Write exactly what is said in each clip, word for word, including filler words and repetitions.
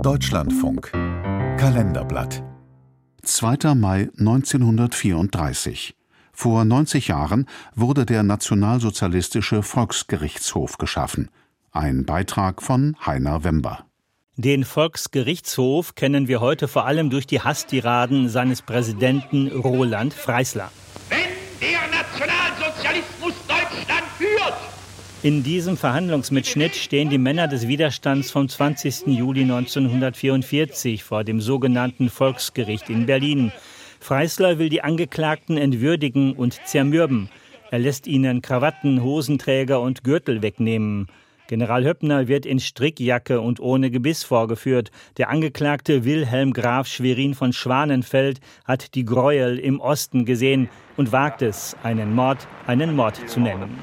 Deutschlandfunk Kalenderblatt zweiter Mai neunzehnhundertvierunddreißig. Vor neunzig Jahren wurde der Nationalsozialistische Volksgerichtshof geschaffen. Ein Beitrag von Heiner Wember. Den Volksgerichtshof kennen wir heute vor allem durch die Hasstiraden seines Präsidenten Roland Freisler. Wenn der Nationalsozialismus Deutschland führt! In diesem Verhandlungsmitschnitt stehen die Männer des Widerstands vom zwanzigsten Juli neunzehnhundertvierundvierzig vor dem sogenannten Volksgericht in Berlin. Freisler will die Angeklagten entwürdigen und zermürben. Er lässt ihnen Krawatten, Hosenträger und Gürtel wegnehmen. General Höppner wird in Strickjacke und ohne Gebiss vorgeführt. Der Angeklagte Wilhelm Graf Schwerin von Schwanenfeld hat die Gräuel im Osten gesehen und wagt es, einen Mord einen Mord zu nennen.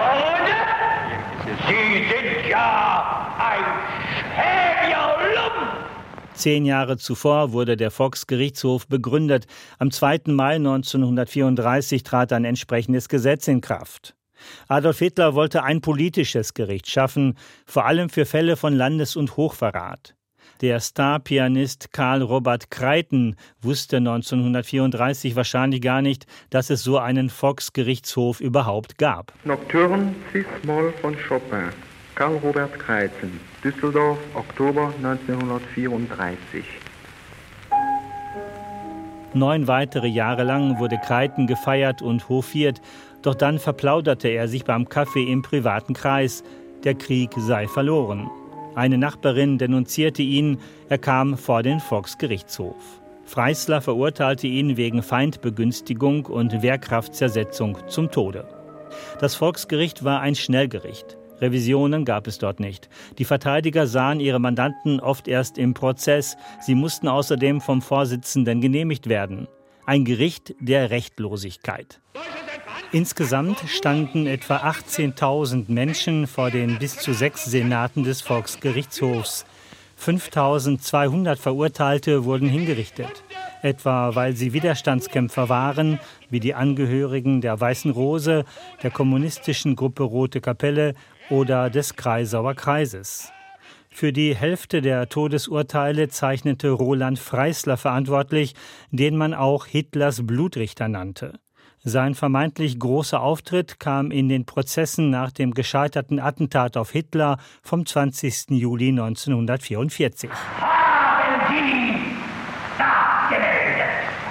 Sie sind ja ein schäbiger Lump! Zehn Jahre zuvor wurde der Volksgerichtshof begründet. Am zweiten Mai neunzehnhundertvierunddreißig trat ein entsprechendes Gesetz in Kraft. Adolf Hitler wollte ein politisches Gericht schaffen, vor allem für Fälle von Landes- und Hochverrat. Der Starpianist Karl Robert Kreiten wusste neunzehnhundertvierunddreißig wahrscheinlich gar nicht, dass es so einen Volksgerichtshof überhaupt gab. Nocturne Cis-Moll von Chopin, Karl Robert Kreiten, Düsseldorf, Oktober neunzehnhundertvierunddreißig. Neun weitere Jahre lang wurde Kreiten gefeiert und hofiert, doch dann verplauderte er sich beim Kaffee im privaten Kreis. Der Krieg sei verloren. Eine Nachbarin denunzierte ihn, er kam vor den Volksgerichtshof. Freisler verurteilte ihn wegen Feindbegünstigung und Wehrkraftzersetzung zum Tode. Das Volksgericht war ein Schnellgericht. Revisionen gab es dort nicht. Die Verteidiger sahen ihre Mandanten oft erst im Prozess. Sie mussten außerdem vom Vorsitzenden genehmigt werden. Ein Gericht der Rechtlosigkeit. Insgesamt standen etwa achtzehntausend Menschen vor den bis zu sechs Senaten des Volksgerichtshofs. fünftausendzweihundert Verurteilte wurden hingerichtet, etwa weil sie Widerstandskämpfer waren, wie die Angehörigen der Weißen Rose, der kommunistischen Gruppe Rote Kapelle oder des Kreisauer Kreises. Für die Hälfte der Todesurteile zeichnete Roland Freisler verantwortlich, den man auch Hitlers Blutrichter nannte. Sein vermeintlich großer Auftritt kam in den Prozessen nach dem gescheiterten Attentat auf Hitler vom zwanzigsten Juli neunzehnhundertvierundvierzig. Haben Sie das gemeldet?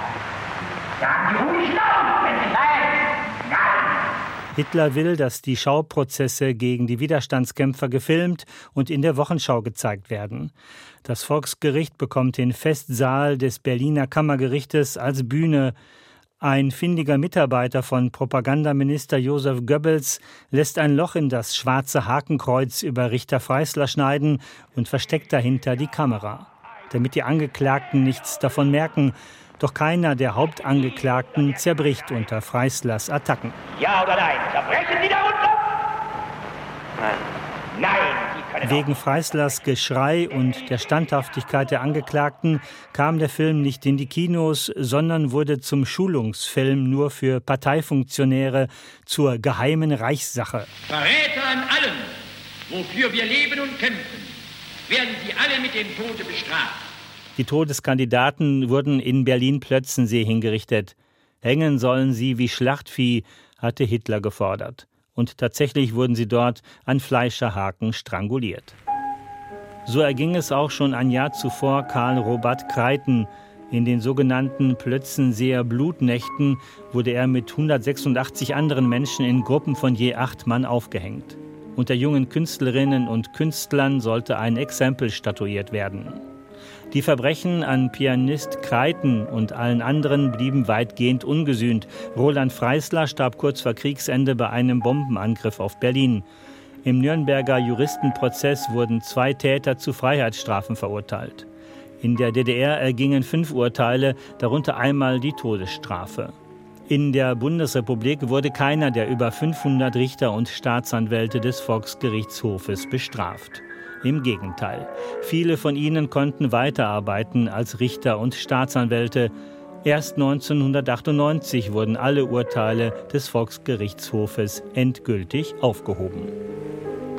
Sagen Sie ruhig laut, wenn Sie sagen, nein! Hitler will, dass die Schauprozesse gegen die Widerstandskämpfer gefilmt und in der Wochenschau gezeigt werden. Das Volksgericht bekommt den Festsaal des Berliner Kammergerichtes als Bühne. Ein findiger Mitarbeiter von Propagandaminister Josef Goebbels lässt ein Loch in das schwarze Hakenkreuz über Richter Freisler schneiden und versteckt dahinter die Kamera, damit die Angeklagten nichts davon merken. Doch keiner der Hauptangeklagten zerbricht unter Freislers Attacken. Ja oder nein? Zerbrechen Sie darunter? Nein. Nein, Sie können Wegen Freislers Geschrei und der Standhaftigkeit der Angeklagten kam der Film nicht in die Kinos, sondern wurde zum Schulungsfilm nur für Parteifunktionäre zur geheimen Reichssache. Verräter an allem, wofür wir leben und kämpfen, werden Sie alle mit dem Tode bestraft. Die Todeskandidaten wurden in Berlin-Plötzensee hingerichtet. Hängen sollen sie wie Schlachtvieh, hatte Hitler gefordert. Und tatsächlich wurden sie dort an Fleischerhaken stranguliert. So erging es auch schon ein Jahr zuvor Karl Robert Kreiten. In den sogenannten Plötzenseer Blutnächten wurde er mit hundertsechsundachtzig anderen Menschen in Gruppen von je acht Mann aufgehängt. Unter jungen Künstlerinnen und Künstlern sollte ein Exempel statuiert werden. Die Verbrechen an Pianist Kreiten und allen anderen blieben weitgehend ungesühnt. Roland Freisler starb kurz vor Kriegsende bei einem Bombenangriff auf Berlin. Im Nürnberger Juristenprozess wurden zwei Täter zu Freiheitsstrafen verurteilt. In der D D R ergingen fünf Urteile, darunter einmal die Todesstrafe. In der Bundesrepublik wurde keiner der über fünfhundert Richter und Staatsanwälte des Volksgerichtshofes bestraft. Im Gegenteil, viele von ihnen konnten weiterarbeiten als Richter und Staatsanwälte. Erst neunzehnhundertachtundneunzig wurden alle Urteile des Volksgerichtshofes endgültig aufgehoben.